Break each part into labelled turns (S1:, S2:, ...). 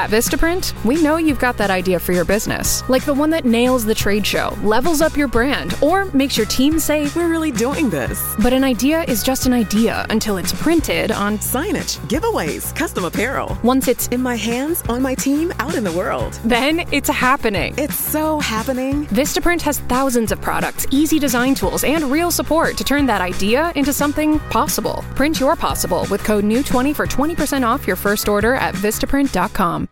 S1: At Vistaprint, we know you've got that idea for your business, like the one that nails the trade show, levels up your brand, or makes your team say,
S2: "We're really doing this."
S1: But an idea is just an idea until it's printed on
S2: signage, giveaways, custom apparel.
S1: Once it's
S2: in my hands, on my team, out in the world.
S1: Then it's happening.
S2: It's so happening.
S1: Vistaprint has thousands of products, easy design tools, and real support to turn that idea into something possible. Print your possible with code NEW20 for 20% off your first order at Vistaprint.com.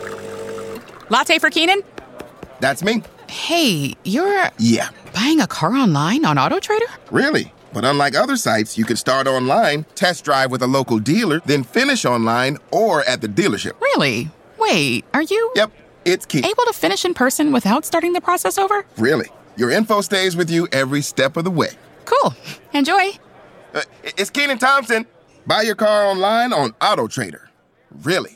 S3: Latte for Keenan?
S4: That's me.
S3: Hey, you're...
S4: Yeah.
S3: Buying a car online on AutoTrader?
S4: Really? But unlike other sites, you can start online, test drive with a local dealer, then finish online or at the dealership.
S3: Really? Wait, are you...
S4: Yep, it's Key.
S3: Able to finish in person without starting the process over?
S4: Really. Your info stays with you every step of the way.
S3: Cool. Enjoy.
S4: It's Keenan Thompson. Buy your car online on AutoTrader. Really.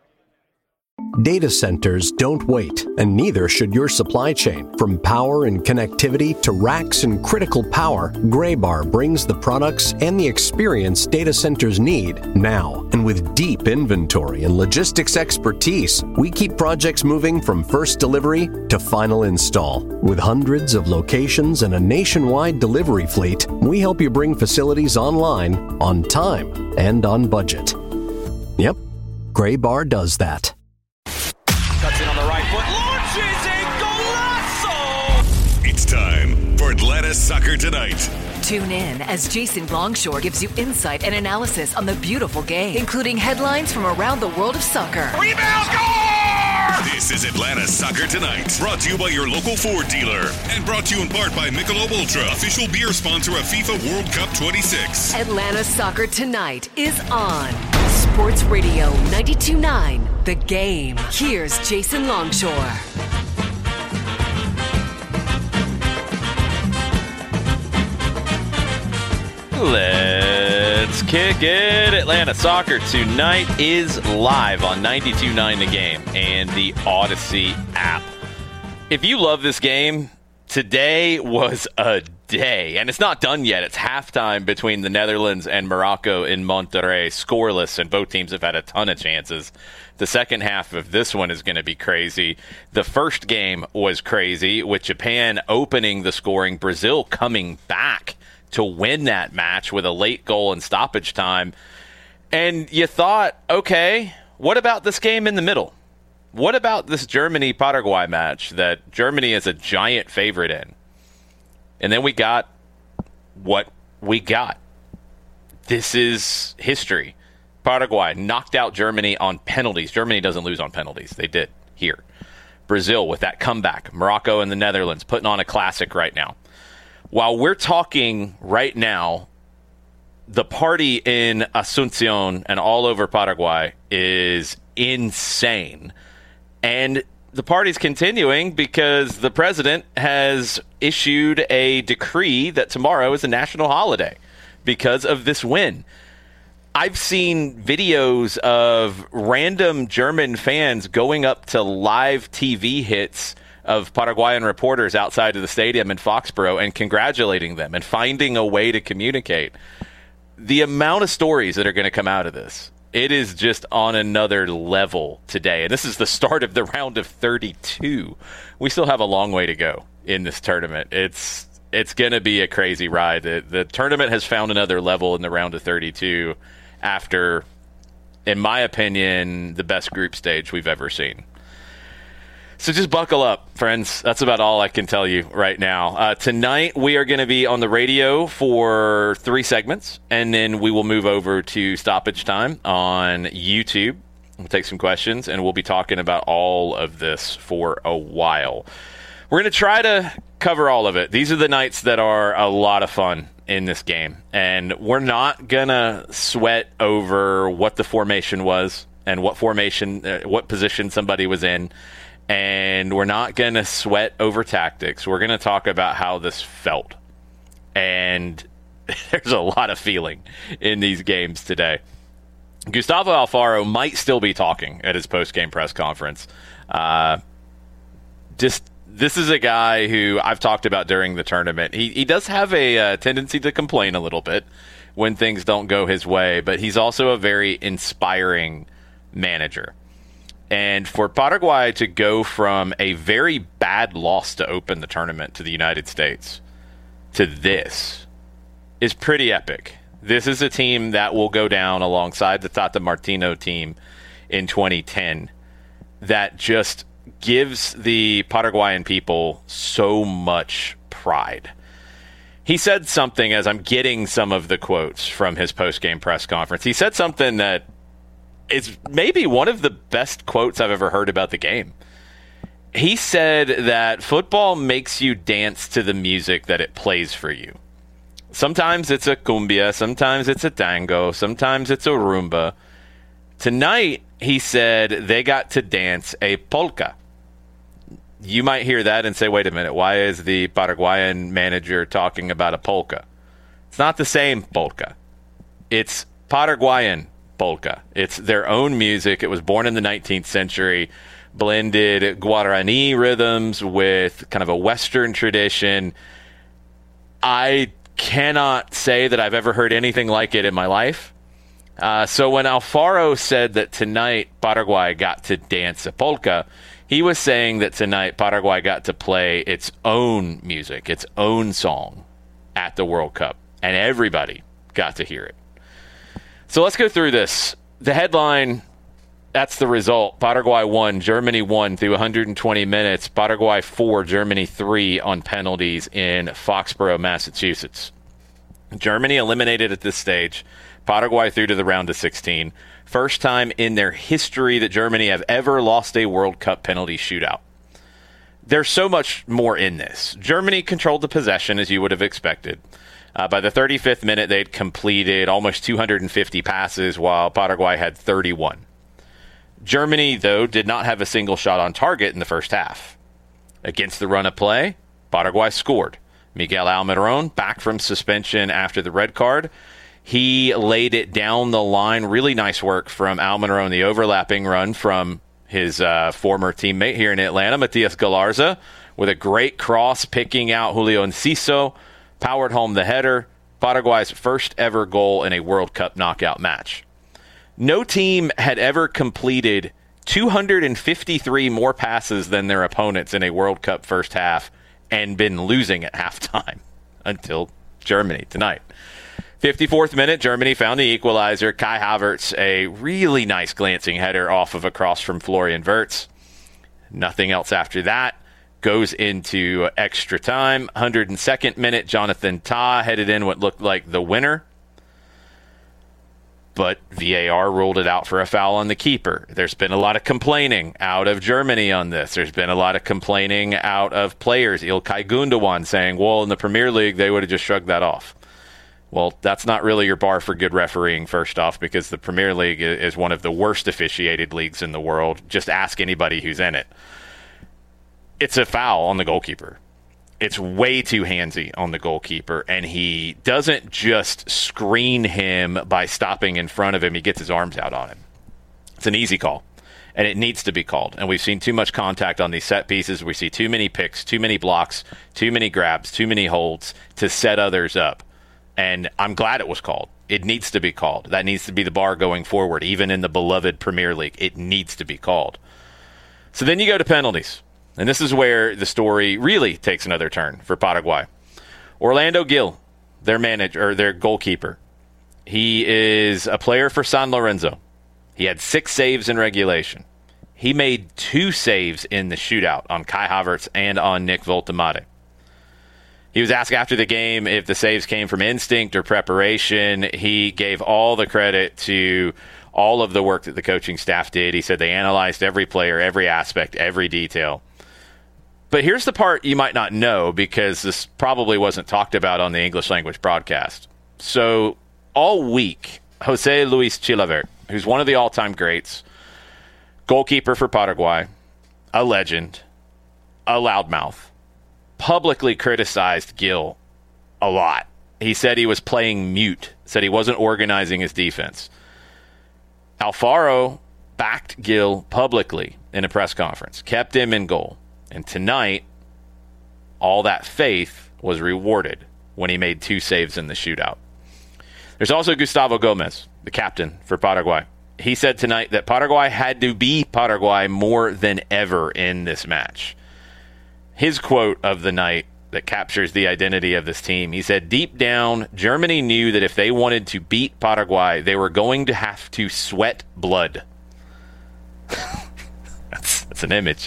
S5: Data centers don't wait, and neither should your supply chain. From power and connectivity to racks and critical power, Graybar brings the products and the experience data centers need now. And with deep inventory and logistics expertise, we keep projects moving from first delivery to final install. With hundreds of locations and a nationwide delivery fleet, we help you bring facilities online, on time, and on budget. Yep, Graybar does that.
S6: Cuts in on the right foot, launches a golazo!
S7: It's time for Atlanta Soccer Tonight.
S8: Tune in as Jason Longshore gives you insight and analysis on the beautiful game, including headlines from around the world of soccer.
S6: Rebound, score!
S7: This is Atlanta Soccer Tonight, brought to you by your local Ford dealer, and brought to you in part by Michelob Ultra, official beer sponsor of FIFA World Cup 26.
S8: Atlanta Soccer Tonight is on Sports Radio 92.9. The Game. Here's Jason Longshore.
S9: Let's kick it. Atlanta Soccer Tonight is live on 92.9 The Game and the Odyssey app. If you love this game, today was a day. And it's not done yet. It's halftime between the Netherlands and Morocco in Monterrey. Scoreless, and both teams have had a ton of chances. The second half of this one is going to be crazy. The first game was crazy, with Japan opening the scoring, Brazil coming back to win that match with a late goal in stoppage time. And you thought, okay, what about this game in the middle? What about this Germany-Paraguay match that Germany is a giant favorite in? And then we got what we got. This is history. Paraguay knocked out Germany on penalties. Germany doesn't lose on penalties. They did here. Brazil with that comeback. Morocco and the Netherlands putting on a classic right now. While we're talking right now, the party in Asunción and all over Paraguay is insane. And the party's continuing because the president has issued a decree that tomorrow is a national holiday because of this win. I've seen videos of random German fans going up to live TV hits of Paraguayan reporters outside of the stadium in Foxborough and congratulating them and finding a way to communicate. The amount of stories that are going to come out of this, it is just on another level today. And this is the start of the round of 32. We still have a long way to go in this tournament. It's going to be a crazy ride. The tournament has found another level in the round of 32 after, in my opinion, the best group stage we've ever seen. So just buckle up, friends. That's about all I can tell you right now. Tonight, we are going to be on the radio for 3 segments, and then we will move over to stoppage time on YouTube. We'll take some questions, and we'll be talking about all of this for a while. We're going to try to cover all of it. These are the nights that are a lot of fun in this game, and we're not going to sweat over what the formation was and what position somebody was in. And we're not going to sweat over tactics. We're going to talk about how this felt. And there's a lot of feeling in these games today. Gustavo Alfaro might still be talking at his post-game press conference. This is a guy who I've talked about during the tournament. He does have a tendency to complain a little bit when things don't go his way, but he's also a very inspiring manager. And for Paraguay to go from a very bad loss to open the tournament to the United States to this is pretty epic. This is a team that will go down alongside the Tata Martino team in 2010 that just gives the Paraguayan people so much pride. He said something, as I'm getting some of the quotes from his post-game press conference, he said something that is maybe one of the best quotes I've ever heard about the game. He said that football makes you dance to the music that it plays for you. Sometimes it's a cumbia, sometimes it's a tango, sometimes it's a rumba. Tonight, he said they got to dance a polka. You might hear that and say, wait a minute, why is the Paraguayan manager talking about a polka? It's not the same polka. It's Paraguayan polka. It's their own music. It was born in the 19th century, blended Guarani rhythms with kind of a Western tradition. I cannot say that I've ever heard anything like it in my life. So when Alfaro said that tonight Paraguay got to dance a polka, he was saying that tonight Paraguay got to play its own music, its own song at the World Cup, and everybody got to hear it. So let's go through this. The headline, that's the result. Paraguay 1, Germany 1 through 120 minutes. Paraguay 4, Germany 3 on penalties in Foxborough, Massachusetts. Germany eliminated at this stage. Paraguay through to the round of 16. First time in their history that Germany have ever lost a World Cup penalty shootout. There's so much more in this. Germany controlled the possession, as you would have expected. By the 35th minute, they'd completed almost 250 passes, while Paraguay had 31. Germany, though, did not have a single shot on target in the first half. Against the run of play, Paraguay scored. Miguel Almiron, back from suspension after the red card, he laid it down the line. Really nice work from Almiron, the overlapping run from his former teammate here in Atlanta, Matias Galarza, with a great cross picking out Julio Enciso, powered home the header, Paraguay's first ever goal in a World Cup knockout match. No team had ever completed 253 more passes than their opponents in a World Cup first half and been losing at halftime until Germany tonight. 54th minute, Germany found the equalizer. Kai Havertz, a really nice glancing header off of a cross from Florian Wirtz. Nothing else after that. Goes into extra time. 102nd minute, Jonathan Tah headed in what looked like the winner. But VAR ruled it out for a foul on the keeper. There's been a lot of complaining out of Germany on this. There's been a lot of complaining out of players. İlkay Gündoğan saying, well, in the Premier League, they would have just shrugged that off. Well, that's not really your bar for good refereeing, first off, because the Premier League is one of the worst officiated leagues in the world. Just ask anybody who's in it. It's a foul on the goalkeeper. It's way too handsy on the goalkeeper, and he doesn't just screen him by stopping in front of him. He gets his arms out on him. It's an easy call, and it needs to be called. And we've seen too much contact on these set pieces. We see too many picks, too many blocks, too many grabs, too many holds to set others up. And I'm glad it was called. It needs to be called. That needs to be the bar going forward, even in the beloved Premier League. It needs to be called. So then you go to penalties. And this is where the story really takes another turn for Paraguay. Orlando Gil, their manager, or their goalkeeper, he is a player for San Lorenzo. He had 6 saves in regulation. He made 2 saves in the shootout on Kai Havertz and on Nick Voltemade. He was asked after the game if the saves came from instinct or preparation. He gave all the credit to all of the work that the coaching staff did. He said they analyzed every player, every aspect, every detail. But here's the part you might not know, because this probably wasn't talked about on the English language broadcast. So all week, Jose Luis Chilavert, who's one of the all-time greats, goalkeeper for Paraguay, a legend, a loudmouth, publicly criticized Gil a lot. He said he was playing mute, said he wasn't organizing his defense. Alfaro backed Gil publicly in a press conference, kept him in goal. And tonight, all that faith was rewarded when he made 2 saves in the shootout. There's also Gustavo Gomez, the captain for Paraguay. He said tonight that Paraguay had to be Paraguay more than ever in this match. His quote of the night that captures the identity of this team, he said, deep down, Germany knew that if they wanted to beat Paraguay, they were going to have to sweat blood. That's an image.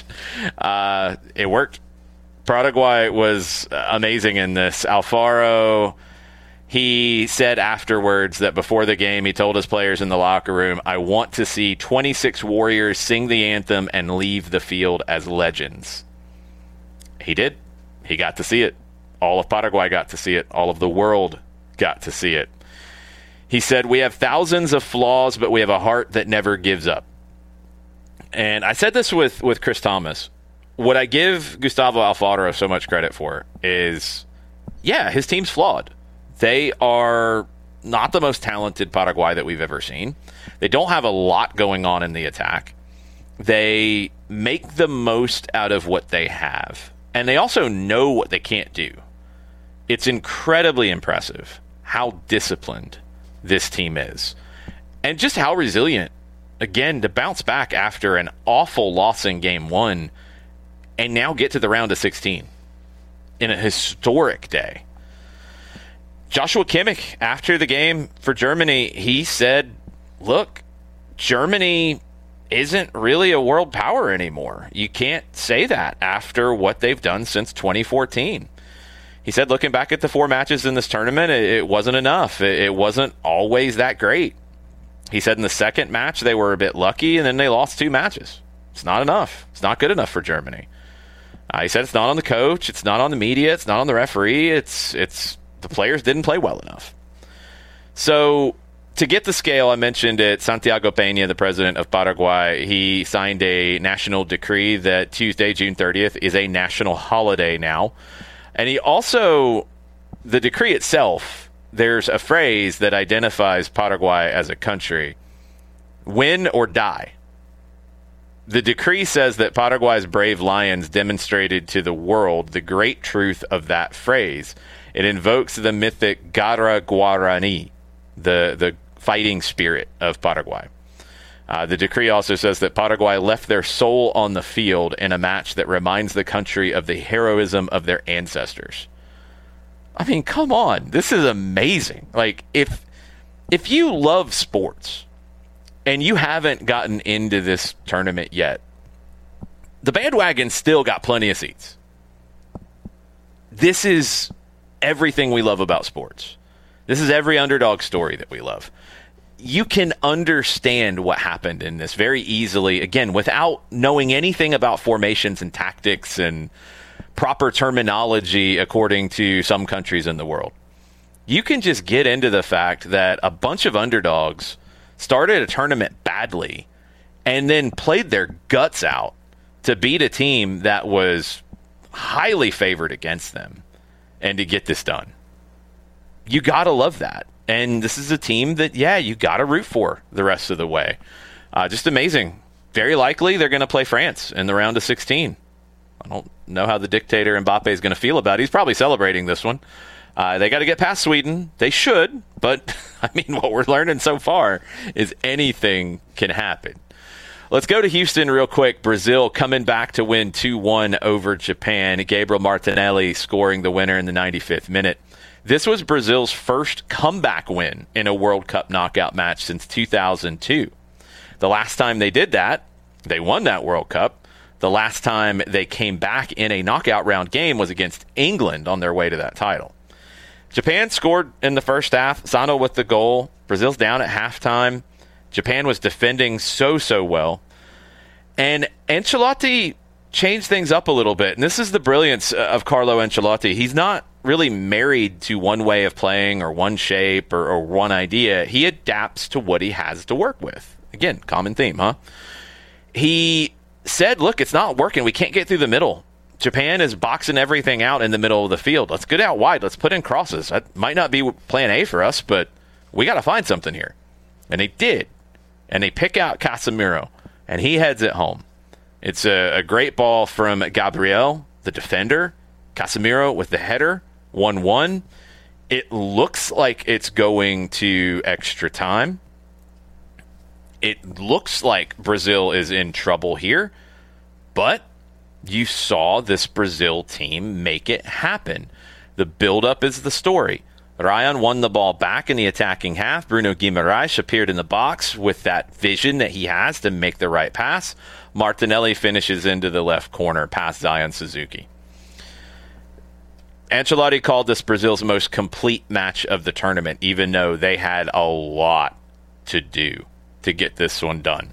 S9: It worked. Paraguay was amazing in this. Alfaro, he said afterwards that before the game, he told his players in the locker room, I want to see 26 Warriors sing the anthem and leave the field as legends. He did. He got to see it. All of Paraguay got to see it. All of the world got to see it. He said, we have thousands of flaws, but we have a heart that never gives up. And I said this with Chris Thomas. What I give Gustavo Alfaro so much credit for is, yeah, his team's flawed. They are not the most talented Paraguay that we've ever seen. They don't have a lot going on in the attack. They make the most out of what they have. And they also know what they can't do. It's incredibly impressive how disciplined this team is. And just how resilient, again, to bounce back after an awful loss in Game 1 and now get to the round of 16 in a historic day. Joshua Kimmich, after the game for Germany, he said, look, Germany isn't really a world power anymore. You can't say that after what they've done since 2014. He said, looking back at the 4 matches in this tournament, it wasn't enough. It wasn't always that great. He said in the second match, they were a bit lucky, and then they lost 2 matches. It's not enough. It's not good enough for Germany. He said it's not on the coach. It's not on the media. It's not on the referee. It's the players didn't play well enough. So to get the scale, I mentioned it, Santiago Peña, the president of Paraguay, he signed a national decree that Tuesday, June 30th, is a national holiday now. And he also, the decree itself, there's a phrase that identifies Paraguay as a country, win or die. The decree says that Paraguay's brave lions demonstrated to the world the great truth of that phrase. It invokes the mythic Garra Guarani, the fighting spirit of Paraguay. The decree also says that Paraguay left their soul on the field in a match that reminds the country of the heroism of their ancestors. I mean, come on. This is amazing. Like, if you love sports and you haven't gotten into this tournament yet, the bandwagon still got plenty of seats. This is everything we love about sports. This is every underdog story that we love. You can understand what happened in this very easily, again, without knowing anything about formations and tactics and proper terminology according to some countries in the world. You can just get into the fact that a bunch of underdogs started a tournament badly and then played their guts out to beat a team that was highly favored against them and to get this done. You got to love that. And this is a team that, yeah, you got to root for the rest of the way. Just amazing. Very likely they're going to play France in the round of 16. I don't know how the dictator Mbappe is going to feel about it. He's probably celebrating this one. They got to get past Sweden. They should. But, I mean, what we're learning so far is anything can happen. Let's go to Houston real quick. Brazil coming back to win 2-1 over Japan. Gabriel Martinelli scoring the winner in the 95th minute. This was Brazil's first comeback win in a World Cup knockout match since 2002. The last time they did that, they won that World Cup. The last time they came back in a knockout round game was against England on their way to that title. Japan scored in the first half. Sano with the goal. Brazil's down at halftime. Japan was defending so well. And Ancelotti changed things up a little bit. And this is the brilliance of Carlo Ancelotti. He's not really married to one way of playing or one shape or one idea. He adapts to what he has to work with. Again, common theme, huh? He said, look, it's not working. We can't get through the middle. Japan is boxing everything out in the middle of the field. Let's get out wide. Let's put in crosses. That might not be plan A for us, but we got to find something here. And they did. And they pick out Casemiro, and he heads it home. It's a great ball from Gabriel, the defender. Casemiro with the header, 1-1. It looks like it's going to extra time. it looks like Brazil is in trouble here, but you saw this Brazil team make it happen. The buildup is the story. Ryan won the ball back in the attacking half. Bruno Guimaraes appeared in the box with that vision that he has to make the right pass. Martinelli finishes into the left corner past Zion Suzuki. Ancelotti called this Brazil's most complete match of the tournament, even though they had a lot to do to get this one done.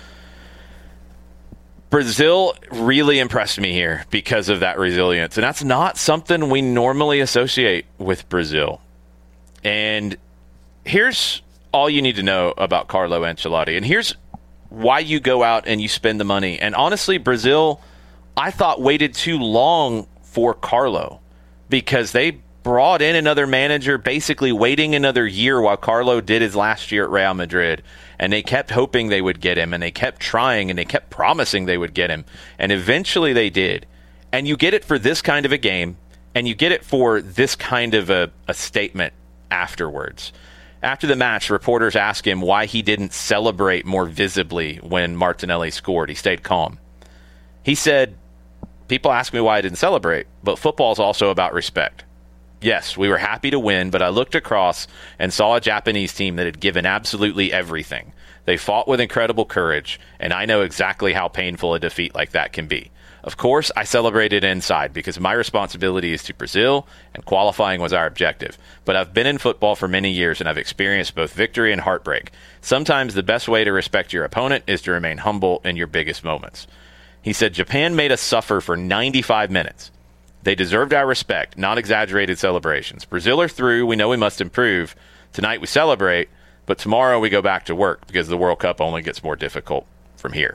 S9: Brazil really impressed me here because of that resilience, and that's not something we normally associate with Brazil. And here's all you need to know about Carlo Ancelotti, and here's why you go out and you spend the money. And honestly, Brazil, I thought, waited too long for Carlo because they brought in another manager, basically waiting another year while Carlo did his last year at Real Madrid. And they kept hoping they would get him, and they kept trying, and they kept promising they would get him. And eventually they did. And you get it for this kind of a game, and you get it for this kind of a statement afterwards. After the match, reporters asked him why he didn't celebrate more visibly when Martinelli scored. He stayed calm. He said, "People ask me why I didn't celebrate, but football is also about respect. Yes, we were happy to win, but I looked across and saw a Japanese team that had given absolutely everything. They fought with incredible courage, and I know exactly how painful a defeat like that can be. Of course, I celebrated inside because my responsibility is to Brazil, and qualifying was our objective. But I've been in football for many years, and I've experienced both victory and heartbreak. Sometimes the best way to respect your opponent is to remain humble in your biggest moments." He said, "Japan made us suffer for 95 minutes. They deserved our respect, not exaggerated celebrations. Brazil are through. We know we must improve. Tonight we celebrate, but tomorrow we go back to work because the World Cup only gets more difficult from here."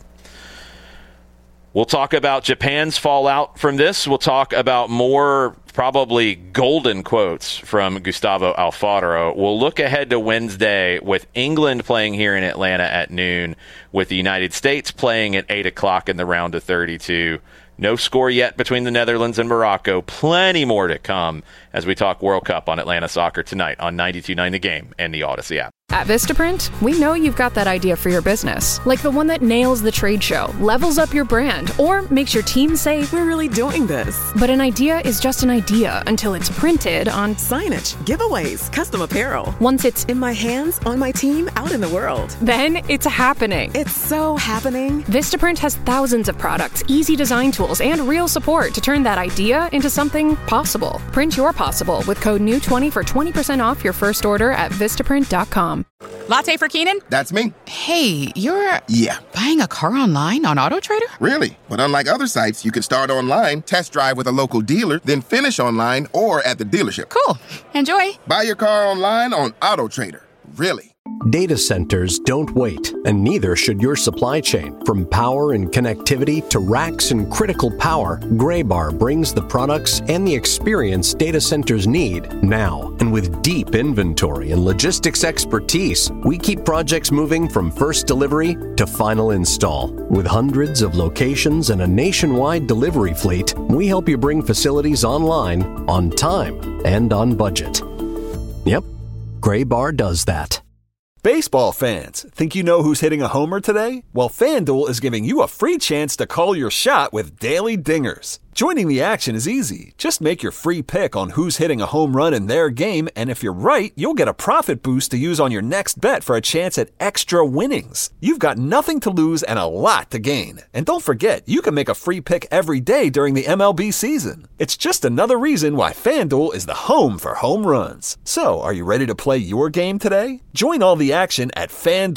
S9: We'll talk about Japan's fallout from this. We'll talk about more probably golden quotes from Gustavo Alfaro. We'll look ahead to Wednesday with England playing here in Atlanta at noon, with the United States playing at 8 o'clock in the round of 32. No score yet between the Netherlands and Morocco. Plenty more to come as we talk World Cup on Atlanta Soccer tonight on 92.9 The Game and the Odyssey app.
S1: At Vistaprint, we know you've got that idea for your business, like the one that nails the trade show, levels up your brand, or makes your team say,
S2: "We're really doing this."
S1: But an idea is just an idea until it's printed on
S2: signage, giveaways, custom apparel.
S1: Once it's
S2: in my hands, on my team, out in the world.
S1: Then it's happening.
S2: It's so happening.
S1: Vistaprint has thousands of products, easy design tools, and real support to turn that idea into something possible. Print your possible with code NEW20 for 20% off your first order at Vistaprint.com.
S3: Latte for Keenan?
S4: That's me.
S3: Hey, you're...
S4: Yeah.
S3: Buying a car online on AutoTrader?
S4: Really? But unlike other sites, you can start online, test drive with a local dealer, then finish online or at the dealership.
S3: Cool. Enjoy.
S4: Buy your car online on AutoTrader. Really.
S5: Data centers don't wait, and neither should your supply chain. From power and connectivity to racks and critical power, Graybar brings the products and the experience data centers need now. And with deep inventory and logistics expertise, we keep projects moving from first delivery to final install. With hundreds of locations and a nationwide delivery fleet, we help you bring facilities online, on time, and on budget. Yep, Graybar does that.
S10: Baseball fans, think you know who's hitting a homer today? Well, FanDuel is giving you a free chance to call your shot with Daily Dingers. Joining the action is easy. Just make your free pick on who's hitting a home run in their game, and if you're right, you'll get a profit boost to use on your next bet for a chance at extra winnings. You've got nothing to lose and a lot to gain. And don't forget, you can make a free pick every day during the MLB season. It's just another reason why FanDuel is the home for home runs. So, are you ready to play your game today? Join all the action at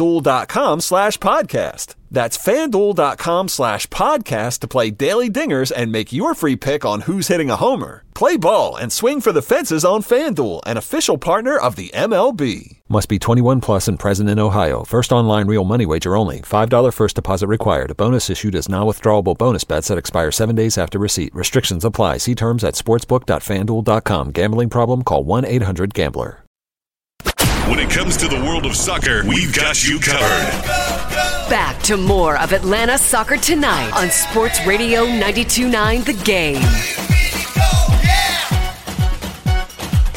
S10: FanDuel.com/podcast. That's FanDuel.com/podcast to play Daily Dingers and make your free pick on who's hitting a homer. Play ball and swing for the fences on FanDuel, an official partner of the MLB. Must be 21 plus and present in Ohio. First online real money wager only. $5 first deposit required. A bonus issued as non-withdrawable bonus bets that expire 7 days after receipt. Restrictions apply. See terms at sportsbook.fanduel.com. Gambling problem? Call 1-800-GAMBLER.
S7: When it comes to the world of soccer, we've got you covered.
S8: Back to more of Atlanta Soccer Tonight on Sports Radio 92.9 The Game.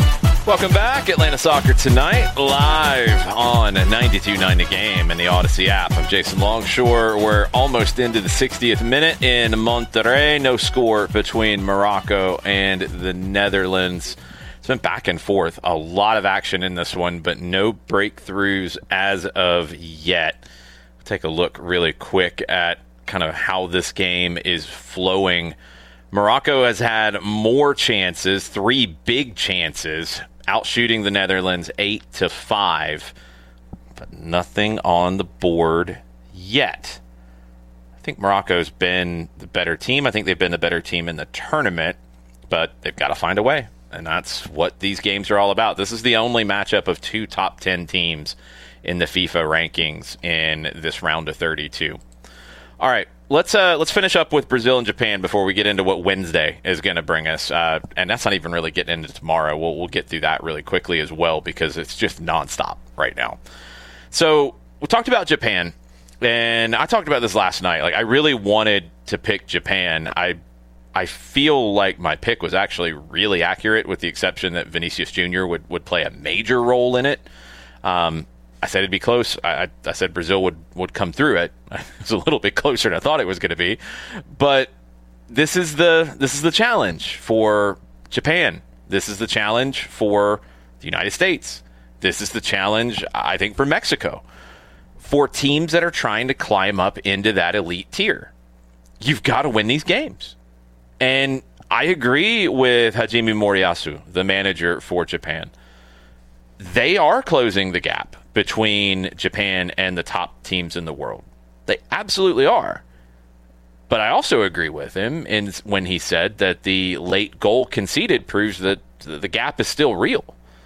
S9: Welcome back. Atlanta Soccer Tonight, live on 92.9 The Game and the Odyssey app. I'm Jason Longshore. We're almost into the 60th minute in Monterrey. No score between Morocco and the Netherlands. It's been back and forth. A lot of action in this one, but no breakthroughs as of yet. Take a look really quick at kind of how this game is flowing. Morocco has had more chances, 3 big chances, outshooting the Netherlands 8-5, but nothing on the board yet. I think Morocco's been the better team. I think they've been the better team in the tournament, but they've got to find a way, and that's what these games are all about. This is the only matchup of 2 top 10 teams in the FIFA rankings in this round of 32. All right, let's finish up with Brazil and Japan before we get into what Wednesday is going to bring us, and that's not even really getting into tomorrow. We'll get through that really quickly as well because it's just nonstop right now. So we talked about Japan, and I talked about this last night. Like, I really wanted to pick Japan. I feel like my pick was actually really accurate, with the exception that Vinicius Jr. would play a major role in it. I said it'd be close. I said Brazil would come through it. It's a little bit closer than I thought it was going to be. But this is the challenge for Japan. This is the challenge for the United States. This is the challenge, I think, for Mexico. For teams that are trying to climb up into that elite tier. You've got to win these games. And I agree with Hajime Moriyasu, the manager for Japan. They are closing the gap between Japan and the top teams in the world. They absolutely are. But I also agree with him when he said that the late goal conceded proves that the gap is still real.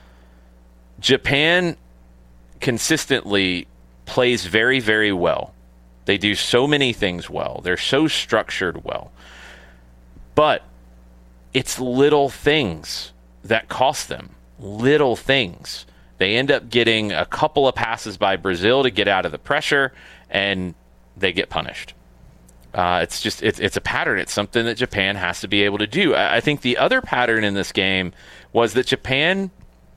S9: Japan consistently plays very, very well. They do so many things well. They're so structured well. But it's little things that cost them. Little things. They end up getting a couple of passes by Brazil to get out of the pressure, and they get punished. It's a pattern. It's something that Japan has to be able to do. I think the other pattern in this game was that Japan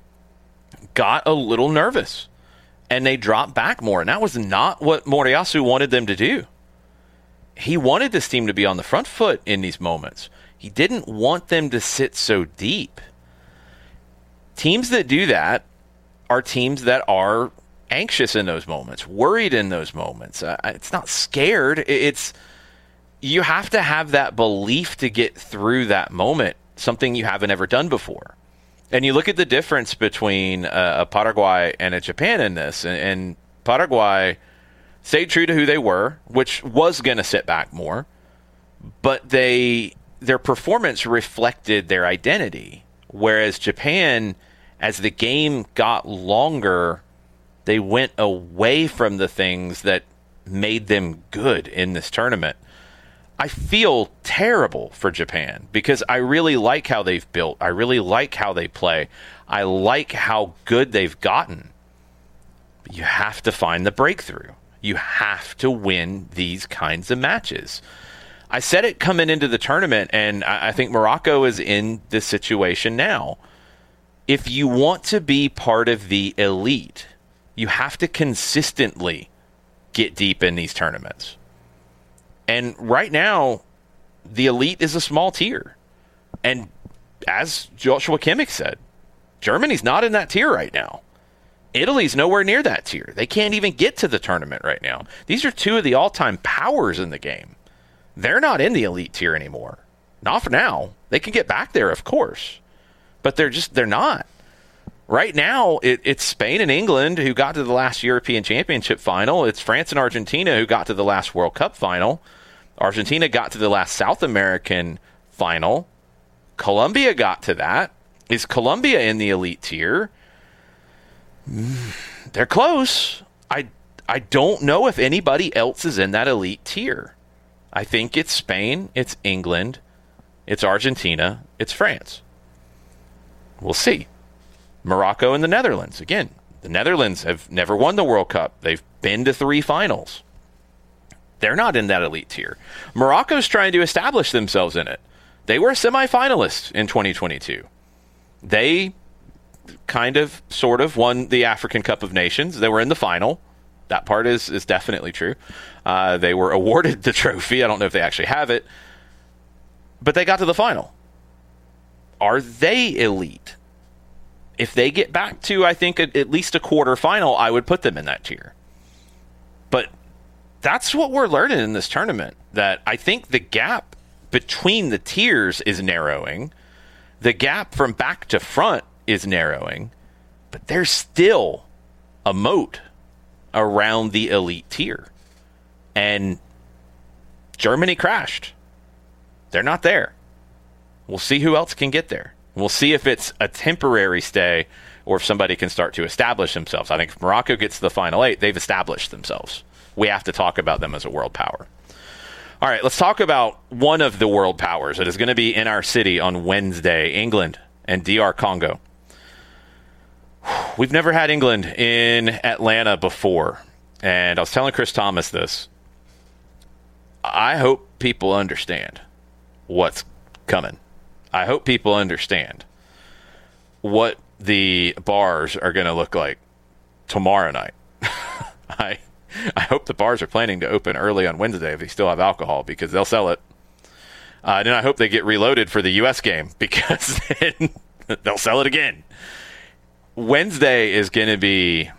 S9: got a little nervous, and they dropped back more, and that was not what Moriyasu wanted them to do. He wanted this team to be on the front foot in these moments. He didn't want them to sit so deep. Teams that do that are teams that are anxious in those moments, worried in those moments. It's not scared. It's you have to have that belief to get through that moment, something you haven't ever done before. And you look at the difference between a Paraguay and a Japan in this, and Paraguay stayed true to who they were, which was going to sit back more, but their performance reflected their identity, whereas Japan, as the game got longer, they went away from the things that made them good in this tournament. I feel terrible for Japan because I really like how they've built. I really like how they play. I like how good they've gotten. But you have to find the breakthrough. You have to win these kinds of matches. I said it coming into the tournament, and I think Morocco is in this situation now. If you want to be part of the elite, you have to consistently get deep in these tournaments. And right now, the elite is a small tier. And as Joshua Kimmich said, Germany's not in that tier right now. Italy's nowhere near that tier. They can't even get to the tournament right now. These are 2 of the all-time powers in the game. They're not in the elite tier anymore. Not for now. They can get back there, of course. But they're not. Right now, it's Spain and England who got to the last European Championship final. It's France and Argentina who got to the last World Cup final. Argentina got to the last South American final. Colombia got to that. Is Colombia in the elite tier? They're close. I don't know if anybody else is in that elite tier. I think it's Spain, it's England, it's Argentina, it's France. We'll see. Morocco and the Netherlands. Again, the Netherlands have never won the World Cup. They've been to 3 finals. They're not in that elite tier. Morocco's trying to establish themselves in it. They were semifinalists in 2022. They kind of, sort of, won the African Cup of Nations. They were in the final. That part is definitely true. They were awarded the trophy. I don't know if they actually have it. But they got to the final. Are they elite? If they get back to, I think, at least a quarterfinal, I would put them in that tier. But that's what we're learning in this tournament, that I think the gap between the tiers is narrowing. The gap from back to front is narrowing. But there's still a moat around the elite tier. And Germany crashed. They're not there. We'll see who else can get there. We'll see if it's a temporary stay or if somebody can start to establish themselves. I think if Morocco gets to the final 8, they've established themselves. We have to talk about them as a world power. All right, let's talk about one of the world powers that is going to be in our city on Wednesday, England and DR Congo. We've never had England in Atlanta before, and I was telling Chris Thomas this. I hope people understand what's coming. I hope people understand what the bars are going to look like tomorrow night. I hope the bars are planning to open early on Wednesday if they still have alcohol, because they'll sell it. And I hope they get reloaded for the U.S. game, because then they'll sell it again. Wednesday is going to be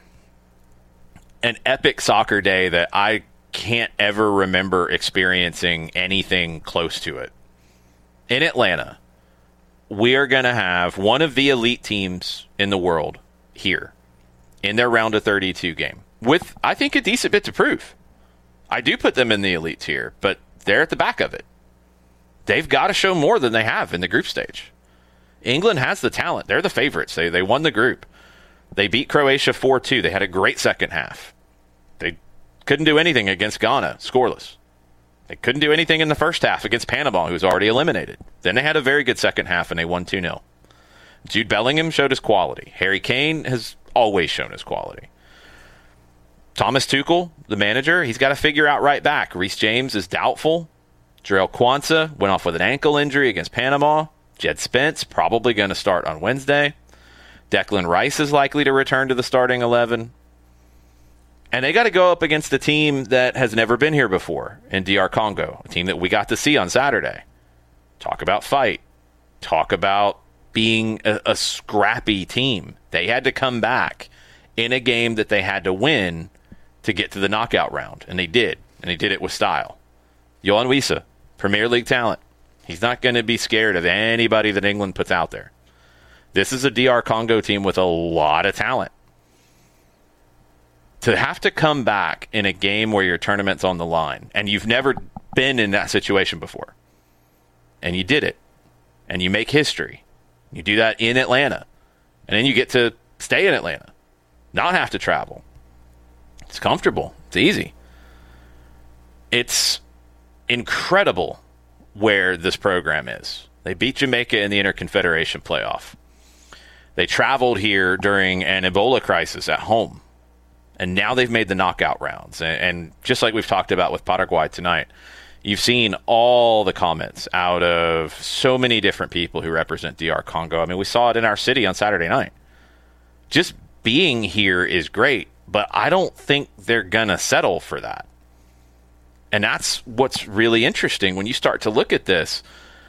S9: an epic soccer day that I can't ever remember experiencing anything close to it. In Atlanta, we are going to have one of the elite teams in the world here in their round of 32 game with, I think, a decent bit to prove. I do put them in the elite tier, but they're at the back of it. They've got to show more than they have in the group stage. England has the talent. They're the favorites. They won the group. They beat Croatia 4-2. They had a great second half. They couldn't do anything against Ghana, scoreless. They couldn't do anything in the first half against Panama, who was already eliminated. Then they had a very good second half, and they won 2-0. Jude Bellingham showed his quality. Harry Kane has always shown his quality. Thomas Tuchel, the manager, he's got to figure out right back. Reece James is doubtful. Jarrell Kwanzaa went off with an ankle injury against Panama. Jed Spence probably going to start on Wednesday. Declan Rice is likely to return to the starting 11. And they got to go up against a team that has never been here before in DR Congo, a team that we got to see on Saturday. Talk about fight. Talk about being a scrappy team. They had to come back in a game that they had to win to get to the knockout round, and they did. And they did it with style. Yohan Wissa, Premier League talent. He's not going to be scared of anybody that England puts out there. This is a DR Congo team with a lot of talent. To have to come back in a game where your tournament's on the line, and you've never been in that situation before, and you did it, and you make history. You do that in Atlanta, and then you get to stay in Atlanta, not have to travel. It's comfortable. It's easy. It's incredible where this program is. They beat Jamaica in the Interconfederation playoff. They traveled here during an Ebola crisis at home. And now they've made the knockout rounds. And just like we've talked about with Paraguay tonight, you've seen all the comments out of so many different people who represent DR Congo. I mean, we saw it in our city on Saturday night. Just being here is great, but I don't think they're going to settle for that. And that's what's really interesting when you start to look at this.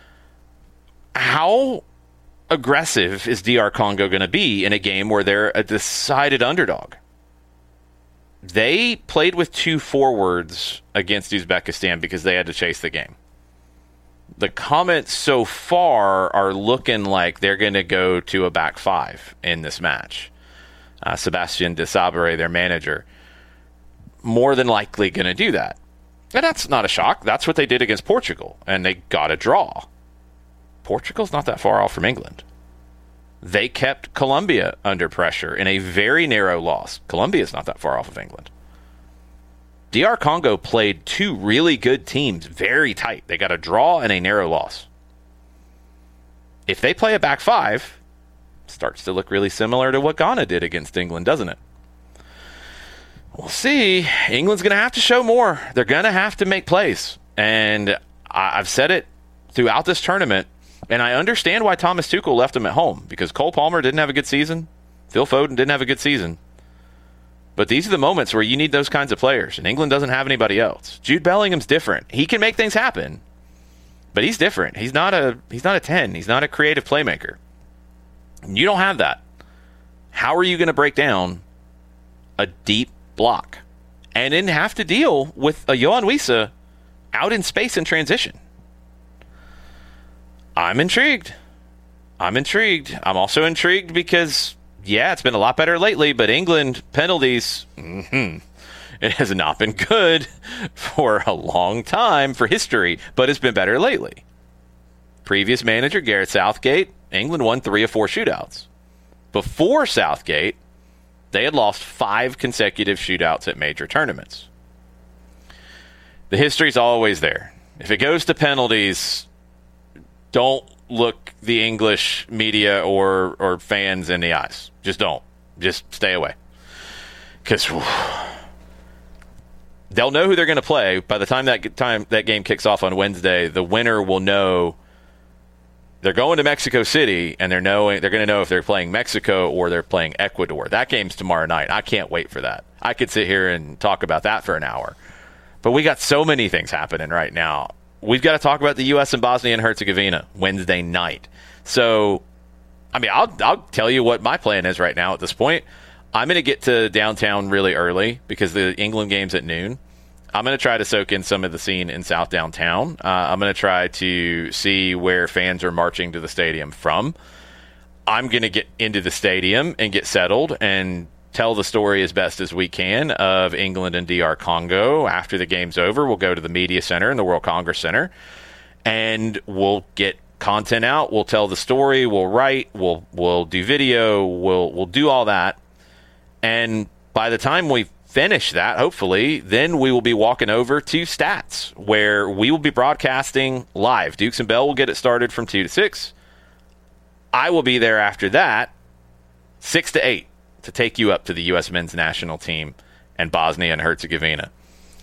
S9: How aggressive is DR Congo going to be in a game where they're a decided underdog? They played with 2 forwards against Uzbekistan because they had to chase the game. The comments so far are looking like they're going to go to a back 5 in this match. Sebastian Desabre, their manager, more than likely going to do that. And that's not a shock. That's what they did against Portugal, and they got a draw. Portugal's not that far off from England. They kept Colombia under pressure in a very narrow loss. Colombia's not that far off of England. DR Congo played 2 really good teams very tight. They got a draw and a narrow loss. If they play a back 5, it starts to look really similar to what Ghana did against England, doesn't it? We'll see. England's going to have to show more. They're going to have to make plays. And I've said it throughout this tournament. And I understand why Thomas Tuchel left him at home, because Cole Palmer didn't have a good season. Phil Foden didn't have a good season. But these are the moments where you need those kinds of players, and England doesn't have anybody else. Jude Bellingham's different. He can make things happen, but he's different. He's not a 10. He's not a creative playmaker. You don't have that. How are you going to break down a deep block and then have to deal with a Yohan Wissa out in space in transition? I'm intrigued. I'm also intrigued because, yeah, it's been a lot better lately, but England penalties, it has not been good for a long time for history, but it's been better lately. Previous manager, Gareth Southgate, England won 3 of 4 shootouts. Before Southgate, they had lost 5 consecutive shootouts at major tournaments. The history's always there. If it goes to penalties, don't look the English media or fans in the eyes. Just don't. Just stay away. Because they'll know who they're going to play. By the time that game kicks off on Wednesday, the winner will know they're going to Mexico City, and they're going to know if they're playing Mexico or they're playing Ecuador. That game's tomorrow night. I can't wait for that. I could sit here and talk about that for an hour. But we got so many things happening right now. We've got to talk about the U.S. and Bosnia and Herzegovina Wednesday night. So, I mean, I'll tell you what my plan is right now at this point. I'm going to get to downtown really early because the England game's at noon. I'm going to try to soak in some of the scene in South Downtown. I'm going to try to see where fans are marching to the stadium from. I'm going to get into the stadium and get settled and tell the story as best as we can of England and DR Congo. After the game's over, we'll go to the Media Center and the World Congress Center, and we'll get content out. We'll tell the story. We'll write. We'll do video. We'll do all that. And by the time we finish that, hopefully, then we will be walking over to Stats, where we will be broadcasting live. Dukes and Bell will get it started from 2 to 6. I will be there after that, 6 to 8. To take you up to the U.S. men's national team and Bosnia and Herzegovina.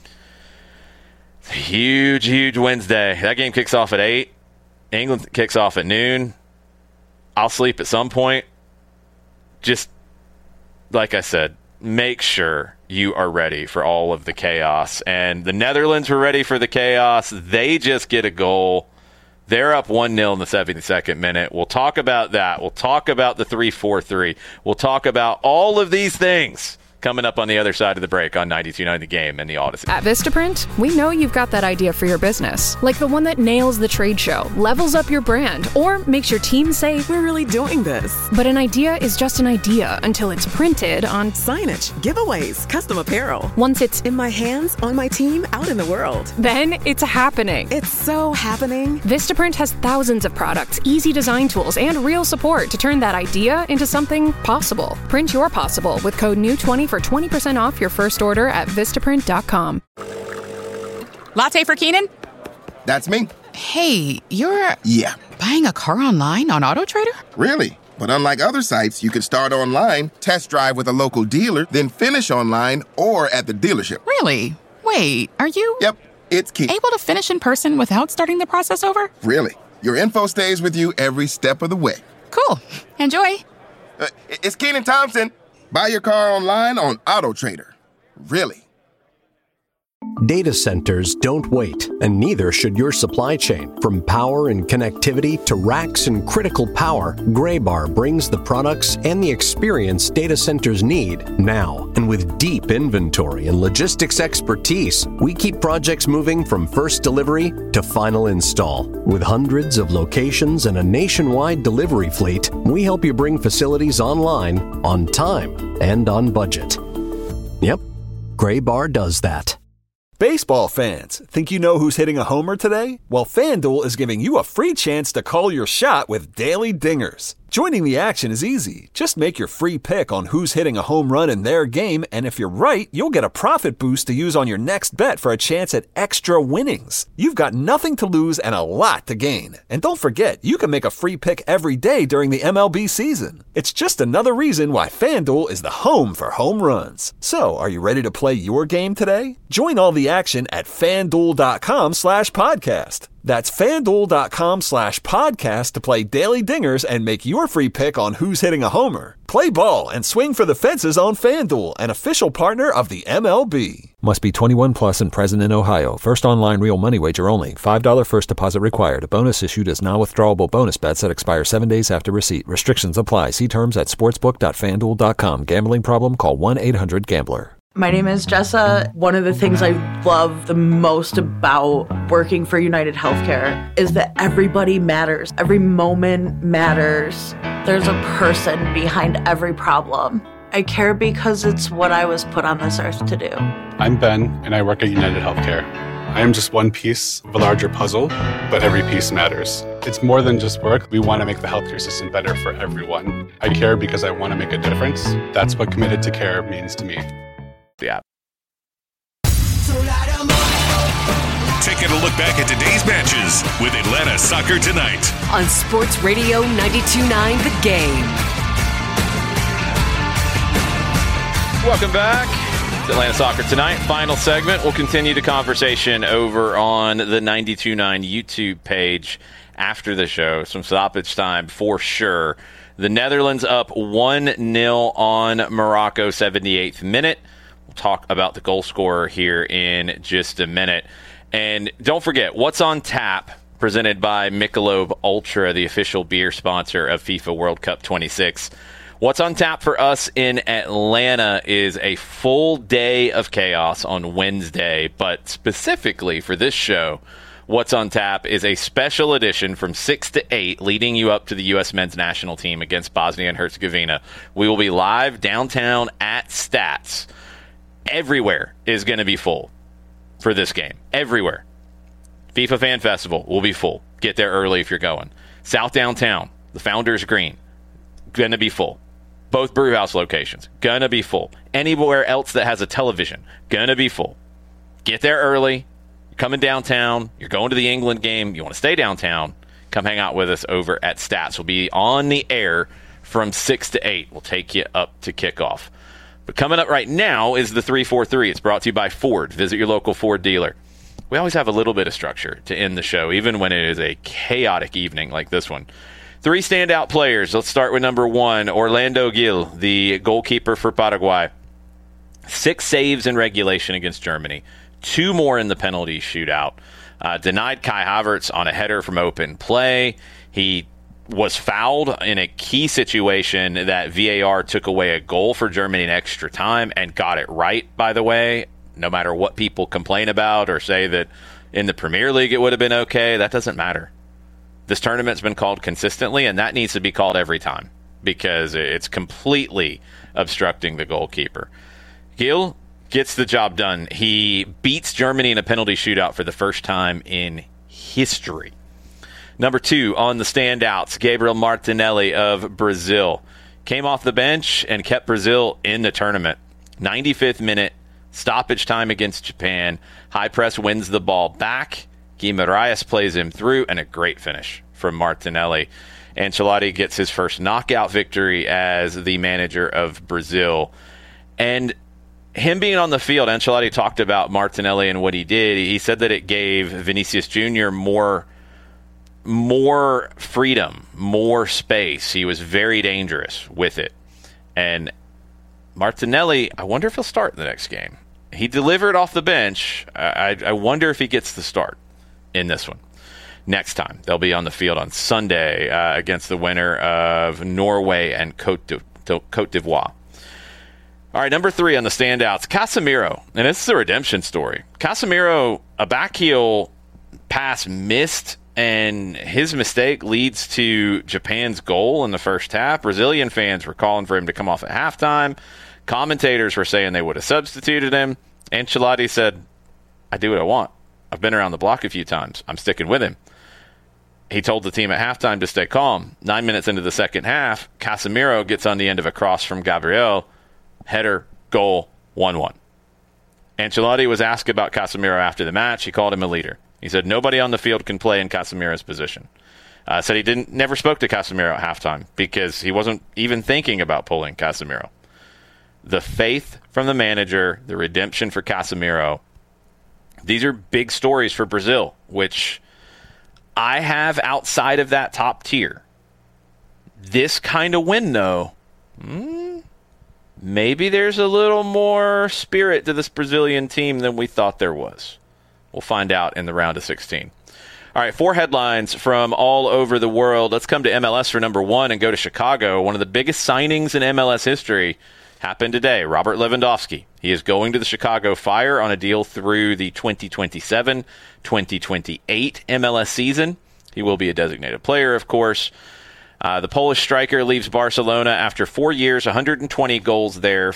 S9: It's a huge, huge Wednesday. That game kicks off at 8. England kicks off at noon. I'll sleep at some point. Just, like I said, make sure you are ready for all of the chaos. And the Netherlands were ready for the chaos. They just get a goal. They're up 1-0 in the 72nd minute. We'll talk about that. We'll talk about the 3-4-3. We'll talk about all of these things coming up on the other side of the break on 92.9 The Game and the Odyssey.
S1: At Vistaprint, we know you've got that idea for your business, like the one that nails the trade show, levels up your brand, or makes your team say,
S2: "We're really doing this."
S1: But an idea is just an idea until it's printed on
S2: signage, giveaways, custom apparel.
S1: Once it's
S2: in my hands, on my team, out in the world.
S1: Then it's happening.
S2: It's so happening.
S1: Vistaprint has thousands of products, easy design tools, and real support to turn that idea into something possible. Print your possible with code NEW20 for 20% off your first order at Vistaprint.com.
S3: Latte for Keenan?
S4: That's me.
S3: Hey, you're...
S4: Yeah.
S3: Buying a car online on AutoTrader?
S4: Really? But unlike other sites, you can start online, test drive with a local dealer, then finish online or at the dealership.
S3: Really? Wait, are you...
S4: Yep, it's key.
S3: Able to finish in person without starting the process over?
S4: Really. Your info stays with you every step of the way.
S3: Cool. Enjoy.
S4: It's Keenan Thompson. Buy your car online on AutoTrader. Really.
S5: Data centers don't wait, and neither should your supply chain. From power and connectivity to racks and critical power, Graybar brings the products and the experience data centers need now. And with deep inventory and logistics expertise, we keep projects moving from first delivery to final install. With hundreds of locations and a nationwide delivery fleet, we help you bring facilities online, on time, and on budget. Yep, Graybar does that.
S10: Baseball fans, think you know who's hitting a homer today? Well, FanDuel is giving you a free chance to call your shot with daily dingers. Joining the action is easy. Just make your free pick on who's hitting a home run in their game, and if you're right, you'll get a profit boost to use on your next bet for a chance at extra winnings. You've got nothing to lose and a lot to gain. And don't forget, you can make a free pick every day during the MLB season. It's just another reason why FanDuel is the home for home runs. So, are you ready to play your game today? Join all the action at FanDuel.com/podcast. That's FanDuel.com/podcast to play Daily Dingers and make your free pick on who's hitting a homer. Play ball and swing for the fences on FanDuel, an official partner of the MLB. Must be 21 plus and present in Ohio. First online real money wager only. $5 first deposit required. A bonus issued as non-withdrawable bonus bets that expire 7 days after receipt. Restrictions apply. See terms at sportsbook.fanduel.com. Gambling problem? Call 1-800-GAMBLER.
S11: My name is Jessa. One of the things I love the most about working for United Healthcare is that everybody matters. Every moment matters. There's a person behind every problem. I care because it's what I was put on this earth to do.
S12: I'm Ben, and I work at United Healthcare. I am just one piece of a larger puzzle, but every piece matters. It's more than just work. We want to make the healthcare system better for everyone. I care because I want to make a difference. That's what Committed to Care means to me.
S9: The app.
S7: Taking a look back at today's matches with Atlanta Soccer Tonight.
S8: On Sports Radio 92.9 The Game.
S9: Welcome back. It's Atlanta Soccer Tonight. Final segment. We'll continue the conversation over on the 92.9 YouTube page after the show. Some stoppage time for sure. The Netherlands up 1-0 on Morocco, 78th minute. We'll talk about the goal scorer here in just a minute. And don't forget, What's on Tap, presented by Michelob Ultra, the official beer sponsor of FIFA World Cup 26. What's on tap for us in Atlanta is a full day of chaos on Wednesday, but specifically for this show, What's on Tap is a special edition from 6 to 8, leading you up to the U.S. men's national team against Bosnia and Herzegovina. We will be live downtown at Stats. Everywhere is going to be full for this game. Everywhere. FIFA Fan Festival will be full. Get there early if you're going. South Downtown, the Founders Green, going to be full. Both Brewhouse locations, going to be full. Anywhere else that has a television, going to be full. Get there early. You're coming downtown. You're going to the England game. You want to stay downtown. Come hang out with us over at Stats. We'll be on the air from 6 to 8. We'll take you up to kickoff. But coming up right now is the 343. It's brought to you by Ford. Visit your local Ford dealer. We always have a little bit of structure to end the show, even when it is a chaotic evening like this one. 3 standout players. Let's start with number 1, Orlando Gil, the goalkeeper for Paraguay. 6 saves in regulation against Germany. 2 more in the penalty shootout. Denied Kai Havertz on a header from open play. He was fouled in a key situation that VAR took away a goal for Germany in extra time and got it right, by the way. No matter what people complain about or say that in the Premier League it would have been okay, that doesn't matter. This tournament's been called consistently, and that needs to be called every time because it's completely obstructing the goalkeeper. Gil gets the job done. He beats Germany in a penalty shootout for the first time in history. Number 2 on the standouts, Gabriel Martinelli of Brazil. Came off the bench and kept Brazil in the tournament. 95th minute, stoppage time against Japan. High press wins the ball back. Guimaraes plays him through, and a great finish from Martinelli. Ancelotti gets his first knockout victory as the manager of Brazil. And him being on the field, Ancelotti talked about Martinelli and what he did. He said that it gave Vinicius Jr. more freedom, more space. He was very dangerous with it. And Martinelli, I wonder if he'll start in the next game. He delivered off the bench. I wonder if he gets the start in this one. Next time, they'll be on the field on Sunday against the winner of Norway and Côte d'Ivoire. All right, number 3 on the standouts, Casemiro. And this is a redemption story. Casemiro, a backheel pass missed, and his mistake leads to Japan's goal in the first half. Brazilian fans were calling for him to come off at halftime. Commentators were saying they would have substituted him. Ancelotti said, I do what I want. I've been around the block a few times. I'm sticking with him. He told the team at halftime to stay calm. 9 minutes into the second half, Casemiro gets on the end of a cross from Gabriel. Header, goal, 1-1. Ancelotti was asked about Casemiro after the match. He called him a leader. He said nobody on the field can play in Casemiro's position. Said he never spoke to Casemiro at halftime because he wasn't even thinking about pulling Casemiro. The faith from the manager, the redemption for Casemiro, these are big stories for Brazil, which I have outside of that top tier. This kind of win, though, maybe there's a little more spirit to this Brazilian team than we thought there was. We'll find out in the round of 16. All right, 4 headlines from all over the world. Let's come to MLS for number 1 and go to Chicago. One of the biggest signings in MLS history happened today. Robert Lewandowski. He is going to the Chicago Fire on a deal through the 2027-2028 MLS season. He will be a designated player, of course. The Polish striker leaves Barcelona after 4 years, 120 goals there,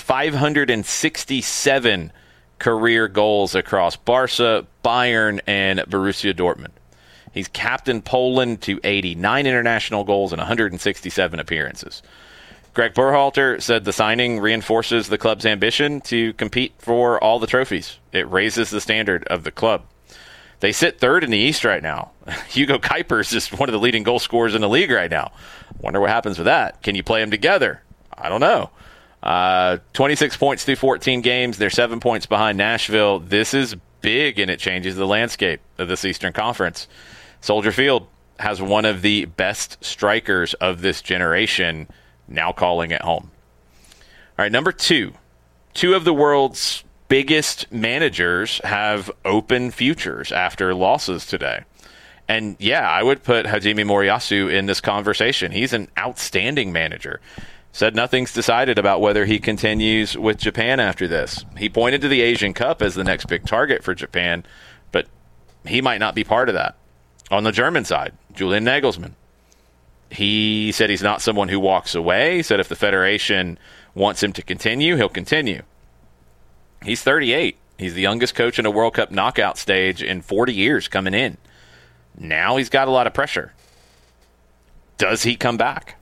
S9: 567 career goals across Barca, Bayern, and Borussia Dortmund. He's captained Poland to 89 international goals and 167 appearances. Greg Berhalter said the signing reinforces the club's ambition to compete for all the trophies. It raises the standard of the club. They sit third in the East right now. Hugo Kuipers is just one of the leading goal scorers in the league right now. Wonder what happens with that. Can you play them together? I don't know. 26 points through 14 games. They're 7 points behind Nashville. This is big, and it changes the landscape of this Eastern Conference. Soldier Field has one of the best strikers of this generation now calling it home. All right, number 2. 2 of the world's biggest managers have open futures after losses today. And yeah, I would put Hajime Moriyasu in this conversation. He's an outstanding manager. Said nothing's decided about whether he continues with Japan after this. He pointed to the Asian Cup as the next big target for Japan, but he might not be part of that. On the German side, Julian Nagelsmann. He said he's not someone who walks away. He said if the Federation wants him to continue, he'll continue. He's 38. He's the youngest coach in a World Cup knockout stage in 40 years coming in. Now he's got a lot of pressure. Does he come back?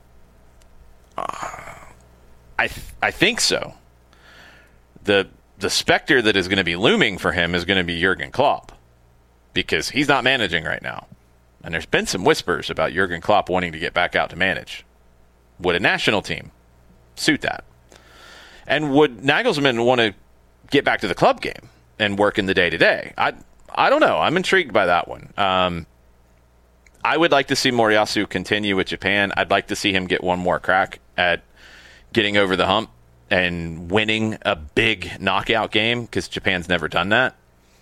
S9: I think so. The specter that is going to be looming for him is going to be Jurgen Klopp, because he's not managing right now. And there's been some whispers about Jurgen Klopp wanting to get back out to manage. Would a national team suit that? And would Nagelsmann want to get back to the club game and work in the day-to-day? I don't know. I'm intrigued by that one. I would like to see Moriyasu continue with Japan. I'd like to see him get one more crack at getting over the hump and winning a big knockout game, because Japan's never done that.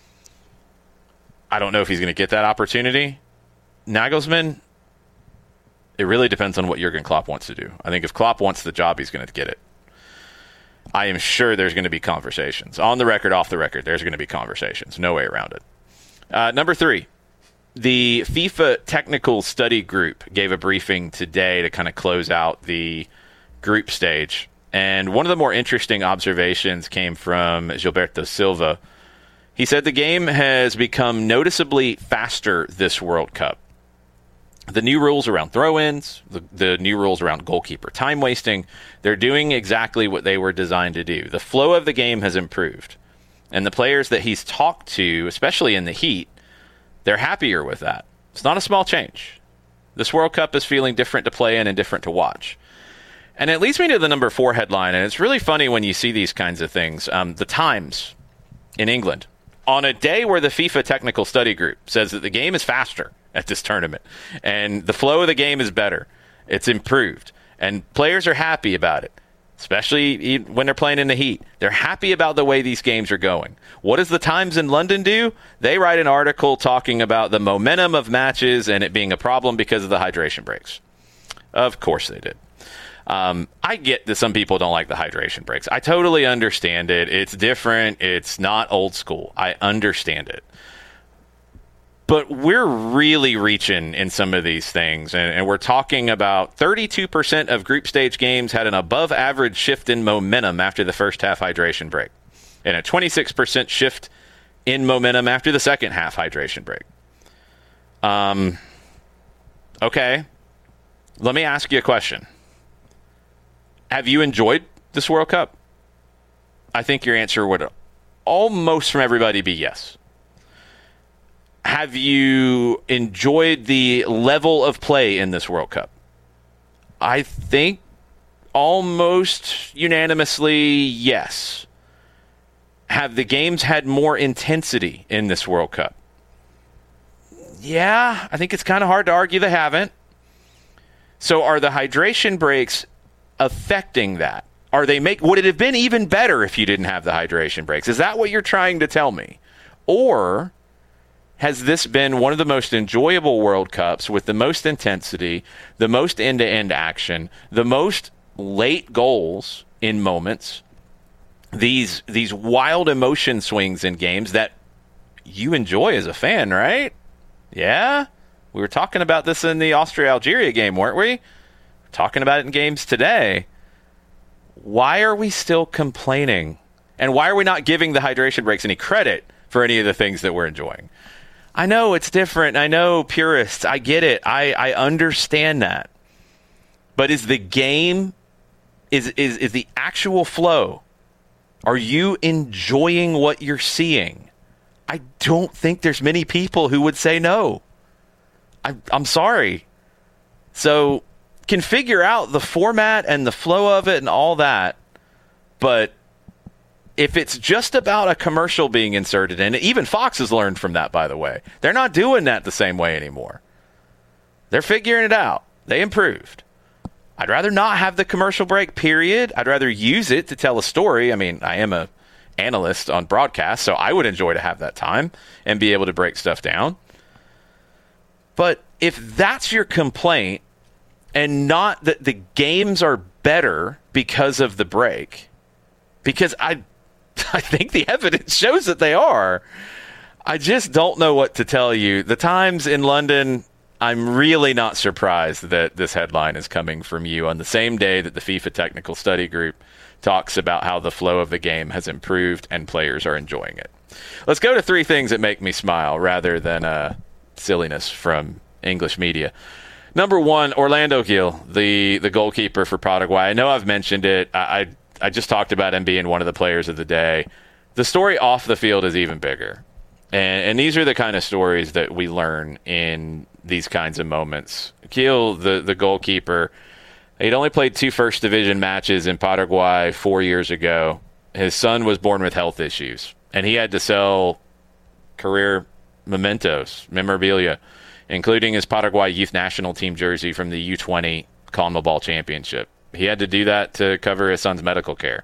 S9: I don't know if he's going to get that opportunity. Nagelsmann, it really depends on what Jurgen Klopp wants to do. I think if Klopp wants the job, he's going to get it. I am sure there's going to be conversations. On the record, off the record, there's going to be conversations. No way around it. Number 3, the FIFA Technical Study Group gave a briefing today to kind of close out the group stage. And one of the more interesting observations came from Gilberto Silva. He said the game has become noticeably faster this World Cup. The new rules around throw-ins, the new rules around goalkeeper time wasting, they're doing exactly what they were designed to do. The flow of the game has improved. And the players that he's talked to, especially in the heat, they're happier with that. It's not a small change. This World Cup is feeling different to play in and different to watch. And it leads me to the number 4 headline, and it's really funny when you see these kinds of things. The Times in England, on a day where the FIFA Technical Study Group says that the game is faster at this tournament, and the flow of the game is better, it's improved, and players are happy about it, especially when they're playing in the heat. They're happy about the way these games are going. What does the Times in London do? They write an article talking about the momentum of matches and it being a problem because of the hydration breaks. Of course they did. I get that some people don't like the hydration breaks. I totally understand it. It's different. It's not old school. I understand it. But we're really reaching in some of these things, and we're talking about 32% of group stage games had an above-average shift in momentum after the first half hydration break, and a 26% shift in momentum after the second half hydration break. Okay, let me ask you a question. Have you enjoyed this World Cup? I think your answer would almost from everybody be yes. Have you enjoyed the level of play in this World Cup? I think almost unanimously yes. Have the games had more intensity in this World Cup? Yeah, I think it's kind of hard to argue they haven't. So are the hydration breaks affecting that? Would it have been even better if you didn't have the hydration breaks? Is that what you're trying to tell me? Or has this been one of the most enjoyable World Cups with the most intensity, the most end-to-end action, the most late goals in moments, these wild emotion swings in games that you enjoy as a fan, right? Yeah? We were talking about this in the Austria-Algeria game, weren't we? We're talking about it in games today. Why are we still complaining? And why are we not giving the hydration breaks any credit for any of the things that we're enjoying? I know it's different. I know purists. I get it. I understand that. But is the game, is the actual flow, are you enjoying what you're seeing? I don't think there's many people who would say no. I'm sorry. So can figure out the format and the flow of it and all that, but if it's just about a commercial being inserted in it, even Fox has learned from that, by the way. They're not doing that the same way anymore. They're figuring it out. They improved. I'd rather not have the commercial break, period. I'd rather use it to tell a story. I mean, I am a analyst on broadcast, so I would enjoy to have that time and be able to break stuff down. But if that's your complaint, and not that the games are better because of the break, because I think the evidence shows that they are, I just don't know what to tell you. The Times in London, I'm really not surprised that this headline is coming from you on the same day that the FIFA Technical Study Group talks about how the flow of the game has improved and players are enjoying it. Let's go to 3 things that make me smile rather than silliness from English media. Number 1, Orlando Gil, the goalkeeper for Paraguay. I know I've mentioned it. I just talked about him being one of the players of the day. The story off the field is even bigger. And these are the kind of stories that we learn in these kinds of moments. Gil, the goalkeeper, he'd only played 2 first division matches in Paraguay 4 years ago. His son was born with health issues, and he had to sell career mementos, memorabilia, including his Paraguay youth national team jersey from the U20 CONMEBOL Championship. He had to do that to cover his son's medical care.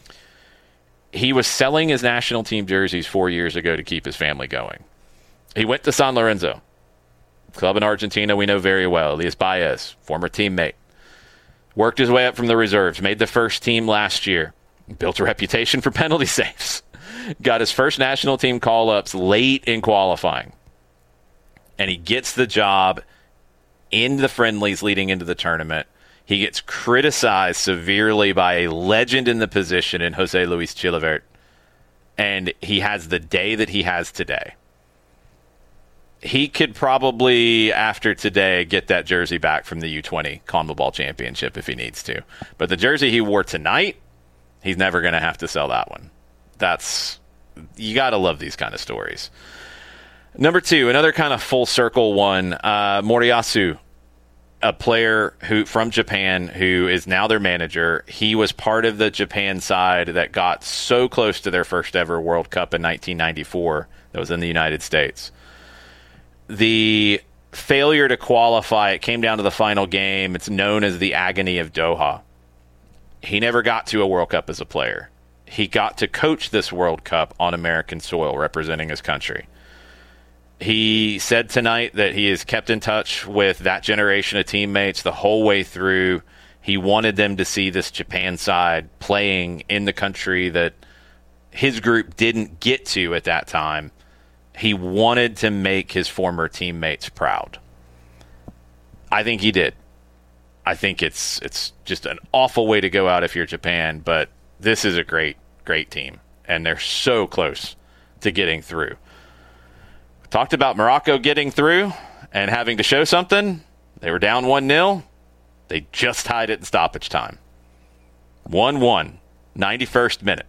S9: He was selling his national team jerseys 4 years ago to keep his family going. He went to San Lorenzo, club in Argentina we know very well. Elias Baez, former teammate. Worked his way up from the reserves, made the first team last year, built a reputation for penalty saves. Got his first national team call-ups late in qualifying. And he gets the job in the friendlies leading into the tournament. He gets criticized severely by a legend in the position in Jose Luis Chilavert. And he has the day that he has today. He could probably, after today, get that jersey back from the U20 CONMEBOL Championship if he needs to. But the jersey he wore tonight, he's never going to have to sell that one. You got to love these kind of stories. Number 2, another kind of full circle one, Moriyasu, a player from Japan who is now their manager. He was part of the Japan side that got so close to their first ever World Cup in 1994. That was in the United States. The failure to qualify, it came down to the final game. It's known as the agony of Doha. He never got to a World Cup as a player. He got to coach this World Cup on American soil, representing his country. He said tonight that he has kept in touch with that generation of teammates the whole way through. He wanted them to see this Japan side playing in the country that his group didn't get to at that time. He wanted to make his former teammates proud. I think he did. I think it's just an awful way to go out if you're Japan, but this is a great, great team, and they're so close to getting through. Talked about Morocco getting through and having to show something. They were down 1-0. They just tied it in stoppage time. 1-1, 91st minute.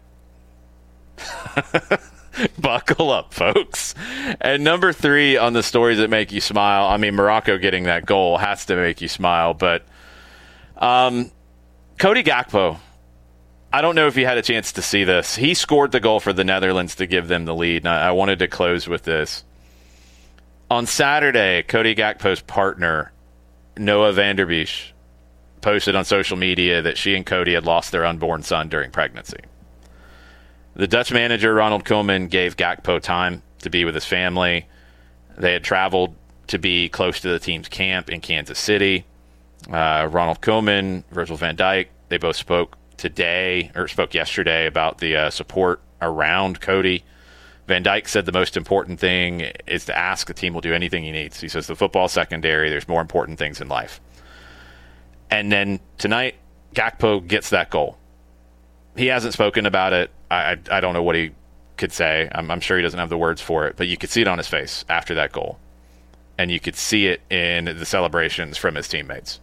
S9: Buckle up, folks. And number 3 on the stories that make you smile. I mean, Morocco getting that goal has to make you smile. But Cody Gakpo, I don't know if you had a chance to see this. He scored the goal for the Netherlands to give them the lead. And I wanted to close with this. On Saturday, Cody Gakpo's partner, Noah Vanderbeek, posted on social media that she and Cody had lost their unborn son during pregnancy. The Dutch manager, Ronald Koeman, gave Gakpo time to be with his family. They had traveled to be close to the team's camp in Kansas City. Ronald Koeman, Virgil van Dijk, they both spoke yesterday about the support around Cody. Van Dijk said the most important thing is to ask. The team will do anything he needs. He says the football secondary, there's more important things in life. And then tonight, Gakpo gets that goal. He hasn't spoken about it. I don't know what he could say. I'm sure he doesn't have the words for it, but you could see it on his face after that goal. And you could see it in the celebrations from his teammates.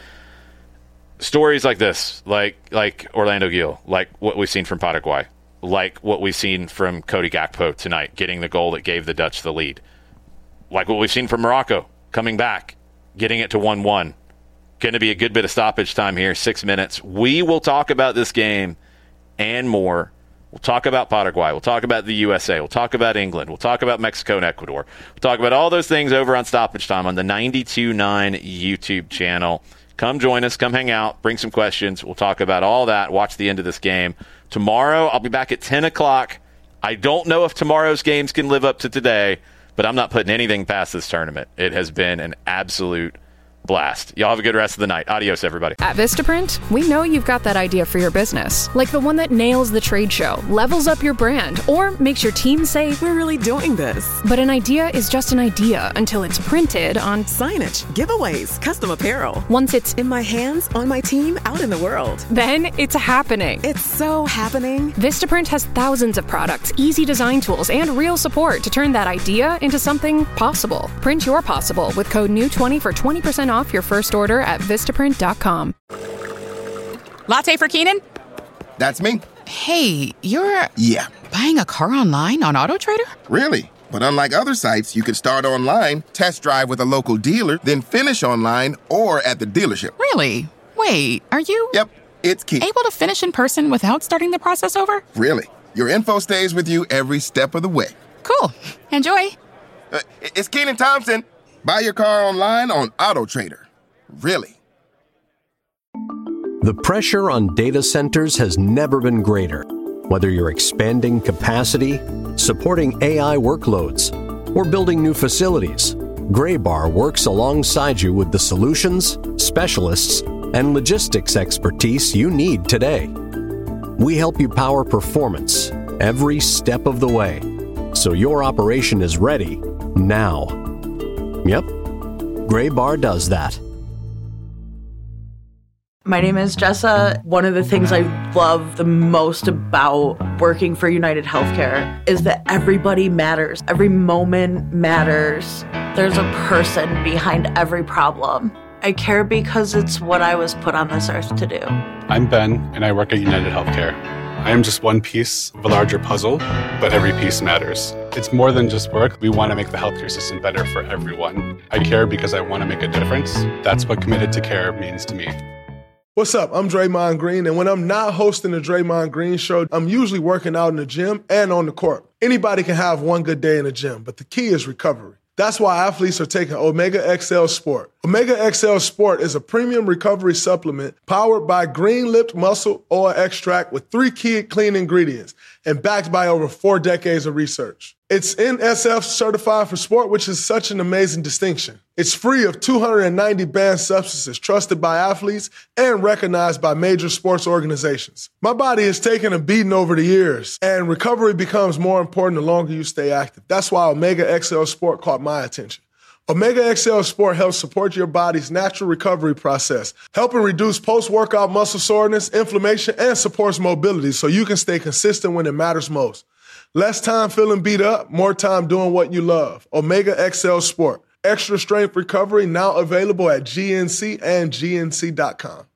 S9: Stories like this, like Orlando Gil, like what we've seen from Paraguay, like what we've seen from Cody Gakpo tonight, getting the goal that gave the Dutch the lead, like what we've seen from Morocco, coming back, getting it to 1-1. Going to be a good bit of stoppage time here, 6 minutes. We will talk about this game and more. We'll talk about Paraguay. We'll talk about the USA. We'll talk about England. We'll talk about Mexico and Ecuador. We'll talk about all those things over on Stoppage Time on the 92.9 YouTube channel. Come join us. Come hang out. Bring some questions. We'll talk about all that. Watch the end of this game. Tomorrow, I'll be back at 10 o'clock. I don't know if tomorrow's games can live up to today, but I'm not putting anything past this tournament. It has been an absolute blast. Y'all have a good rest of the night. Adios, everybody.
S1: At Vistaprint, we know you've got that idea for your business, like the one that nails the trade show, levels up your brand, or makes your team say,
S2: "We're really doing this."
S1: But an idea is just an idea until it's printed on
S2: signage, giveaways, custom apparel.
S1: Once it's
S2: in my hands, on my team, out in the world.
S1: Then it's happening.
S2: It's so happening.
S1: Vistaprint has thousands of products, easy design tools, and real support to turn that idea into something possible. Print your possible with code NEW20 for 20% off your first order at Vistaprint.com.
S3: Latte for Keenan?
S4: That's me.
S3: Hey, you're...
S4: Yeah.
S3: Buying a car online on AutoTrader?
S4: Really? But unlike other sites, you can start online, test drive with a local dealer, then finish online or at the dealership.
S3: Really? Wait, are you...
S4: Yep, it's Key.
S3: Able to finish in person without starting the process over?
S4: Really. Your info stays with you every step of the way.
S3: Cool. Enjoy.
S4: It's Keenan Thompson. Buy your car online on AutoTrader. Really.
S5: The pressure on data centers has never been greater. Whether you're expanding capacity, supporting AI workloads, or building new facilities, Graybar works alongside you with the solutions, specialists, and logistics expertise you need today. We help you power performance every step of the way, so your operation is ready now. Yep, Graybar does that.
S11: My name is Jessa. One of the things I love the most about working for United Healthcare is that everybody matters. Every moment matters. There's a person behind every problem. I care because it's what I was put on this earth to do.
S12: I'm Ben, and I work at United Healthcare. I am just one piece of a larger puzzle, but every piece matters. It's more than just work. We want to make the healthcare system better for everyone. I care because I want to make a difference. That's what Committed to Care means to me.
S13: What's up? I'm Draymond Green, and when I'm not hosting the Draymond Green Show, I'm usually working out in the gym and on the court. Anybody can have one good day in the gym, but the key is recovery. That's why athletes are taking Omega XL Sport. Omega XL Sport is a premium recovery supplement powered by green-lipped muscle oil extract with 3 key clean ingredients and backed by over 4 decades of research. It's NSF certified for sport, which is such an amazing distinction. It's free of 290 banned substances trusted by athletes and recognized by major sports organizations. My body has taken a beating over the years, and recovery becomes more important the longer you stay active. That's why Omega XL Sport caught my attention. Omega XL Sport helps support your body's natural recovery process, helping reduce post-workout muscle soreness, inflammation, and supports mobility so you can stay consistent when it matters most. Less time feeling beat up, more time doing what you love. Omega XL Sport. Extra strength recovery now available at GNC and GNC.com.